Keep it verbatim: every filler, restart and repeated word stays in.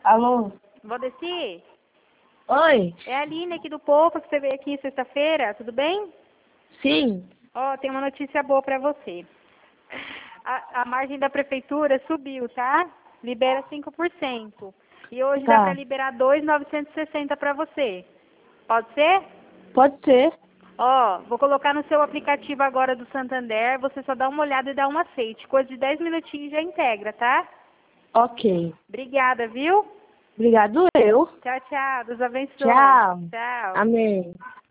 Alô? Valdeci? Oi? É a Aline aqui do Poupa, que você veio aqui sexta-feira, tudo bem? Sim. Ó, tem uma notícia boa pra você. A, a margem da prefeitura subiu, tá? Libera cinco por cento. E hoje dá Tá. pra liberar dois mil novecentos e sessenta pra você. Pode ser? Pode ser. Ó, vou colocar no seu aplicativo agora do Santander, você só dá uma olhada e dá um aceite. Coisa de dez minutinhos já integra, tá? Ok. Obrigada, viu? Obrigado eu. Tchau, tchau. Deus abençoe. Tchau. Tchau. Amém.